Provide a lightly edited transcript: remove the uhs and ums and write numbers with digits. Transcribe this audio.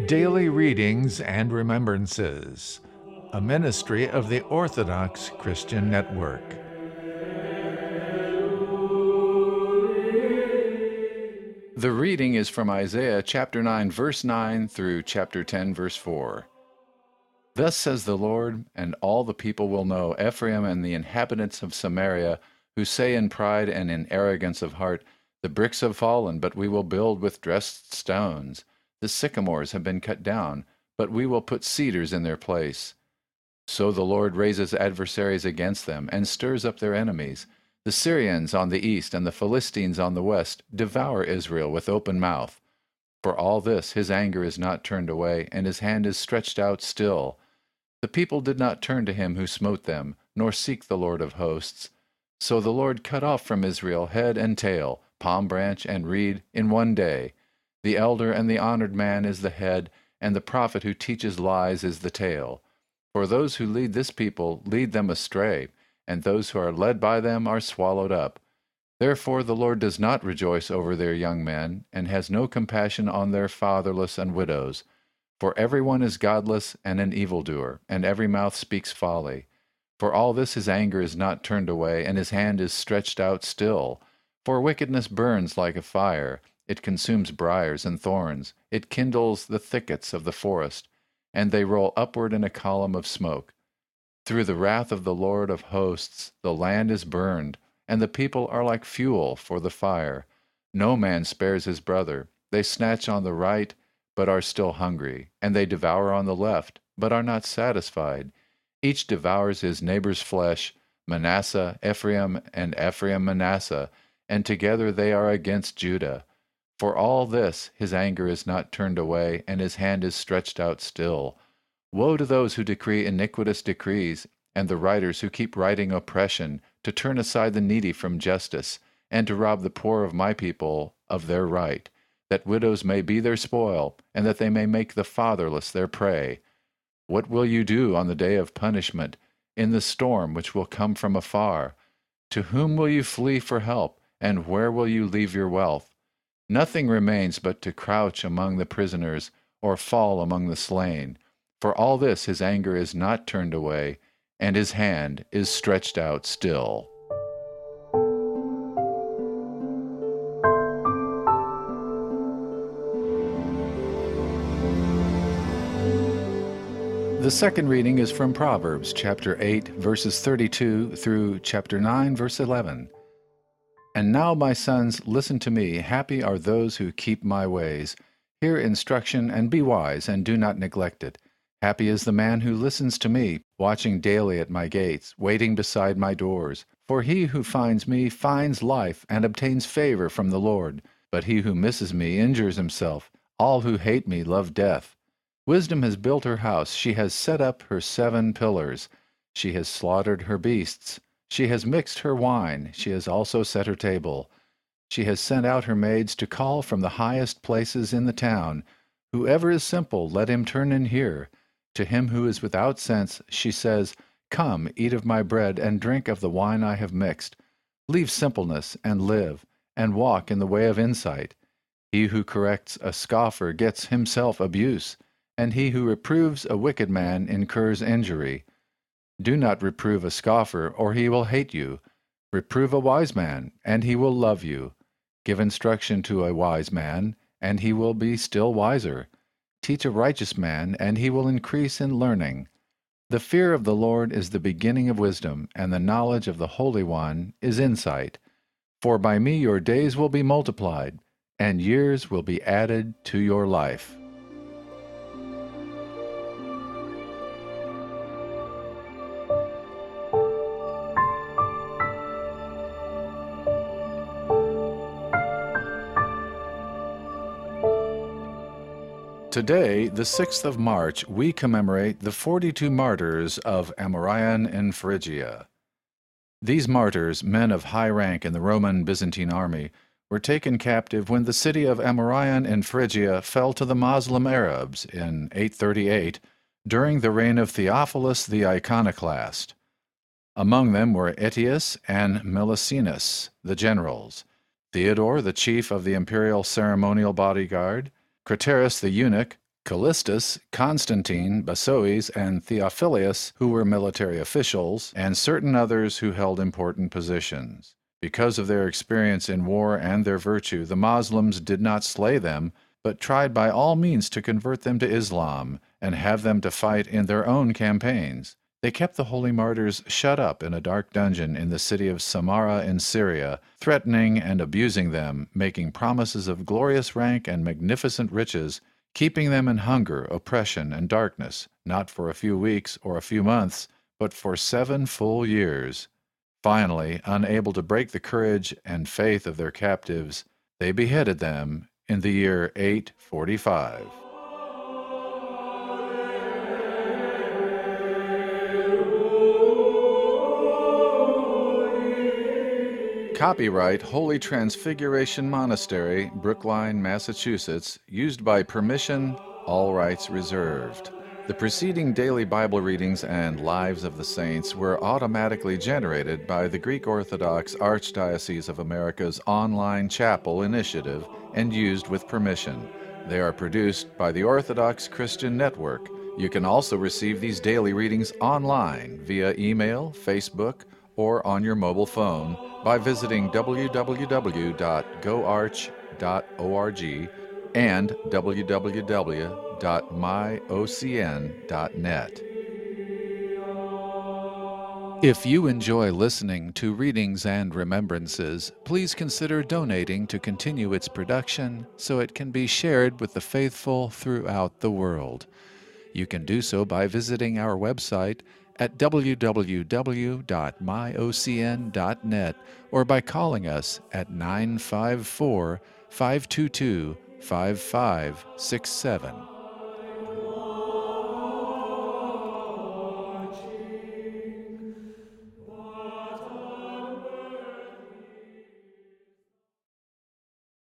Daily Readings and Remembrances, a ministry of the Orthodox Christian Network. The reading is from Isaiah chapter 9, verse 9 through chapter 10, verse 4. Thus says the Lord, and all the people will know, Ephraim and the inhabitants of Samaria, who say in pride and in arrogance of heart, the bricks have fallen, but we will build with dressed stones. The sycamores have been cut down, but we will put cedars in their place. So the Lord raises adversaries against them, and stirs up their enemies. The Syrians on the east and the Philistines on the west devour Israel with open mouth. For all this his anger is not turned away, and his hand is stretched out still. The people did not turn to him who smote them, nor seek the Lord of hosts. So the Lord cut off from Israel head and tail, palm branch and reed, in one day. The elder and the honored man is the head, and the prophet who teaches lies is the tail. For those who lead this people lead them astray, and those who are led by them are swallowed up. Therefore the Lord does not rejoice over their young men, and has no compassion on their fatherless and widows. For everyone is godless and an evildoer, and every mouth speaks folly. For all this his anger is not turned away, and his hand is stretched out still. For wickedness burns like a fire, it consumes briars and thorns, it kindles the thickets of the forest, and they roll upward in a column of smoke. Through the wrath of the Lord of hosts the land is burned, and the people are like fuel for the fire. No man spares his brother. They snatch on the right, but are still hungry, and they devour on the left, but are not satisfied. Each devours his neighbor's flesh, Manasseh, Ephraim, and Ephraim, Manasseh, and together they are against Judah. For all this his anger is not turned away, and his hand is stretched out still. Woe to those who decree iniquitous decrees, and the writers who keep writing oppression, to turn aside the needy from justice, and to rob the poor of my people of their right, that widows may be their spoil, and that they may make the fatherless their prey. What will you do on the day of punishment, in the storm which will come from afar? To whom will you flee for help, and where will you leave your wealth? Nothing remains but to crouch among the prisoners, or fall among the slain. For all this his anger is not turned away, and his hand is stretched out still. The second reading is from Proverbs chapter 8, verses 32 through chapter 9, verse 11. And now, my sons, listen to me. Happy are those who keep my ways. Hear instruction and be wise, and do not neglect it. Happy is the man who listens to me, watching daily at my gates, waiting beside my doors. For he who finds me finds life and obtains favor from the Lord. But he who misses me injures himself. All who hate me love death. Wisdom has built her house. She has set up her 7 pillars. She has slaughtered her beasts. She has mixed her wine. She has also set her table. She has sent out her maids to call from the highest places in the town. Whoever is simple, let him turn in here. To him who is without sense, she says, Come, eat of my bread, and drink of the wine I have mixed. Leave simpleness, and live, and walk in the way of insight. He who corrects a scoffer gets himself abuse, and he who reproves a wicked man incurs injury. Do not reprove a scoffer, or he will hate you. Reprove a wise man, and he will love you. Give instruction to a wise man, and he will be still wiser. Teach a righteous man, and he will increase in learning. The fear of the Lord is the beginning of wisdom, and the knowledge of the Holy One is insight. For by me your days will be multiplied, and years will be added to your life. Today, the 6th of March, we commemorate the 42 martyrs of Amorion in Phrygia. These martyrs, men of high rank in the Roman Byzantine army, were taken captive when the city of Amorion in Phrygia fell to the Muslim Arabs in 838 during the reign of Theophilus the Iconoclast. Among them were Aetius and Melissenus, the generals, Theodore, the chief of the imperial ceremonial bodyguard, Craterus the eunuch, Callistus, Constantine, Basoes, and Theophilus, who were military officials, and certain others who held important positions. Because of their experience in war and their virtue, the Moslems did not slay them, but tried by all means to convert them to Islam and have them to fight in their own campaigns. They kept the holy martyrs shut up in a dark dungeon in the city of Samarra in Syria, threatening and abusing them, making promises of glorious rank and magnificent riches, keeping them in hunger, oppression, and darkness, not for a few weeks or a few months, but for 7 full years. Finally, unable to break the courage and faith of their captives, they beheaded them in the year 845. Copyright Holy Transfiguration Monastery, Brookline, Massachusetts, used by permission, all rights reserved. The preceding daily Bible readings and Lives of the Saints were automatically generated by the Greek Orthodox Archdiocese of America's online chapel initiative and used with permission. They are produced by the Orthodox Christian Network. You can also receive these daily readings online via email, Facebook, or on your mobile phone by visiting www.goarch.org and www.myocn.net. If you enjoy listening to Readings and Remembrances, please consider donating to continue its production so it can be shared with the faithful throughout the world. You can do so by visiting our website at www.myocn.net or by calling us at 954-522-5567.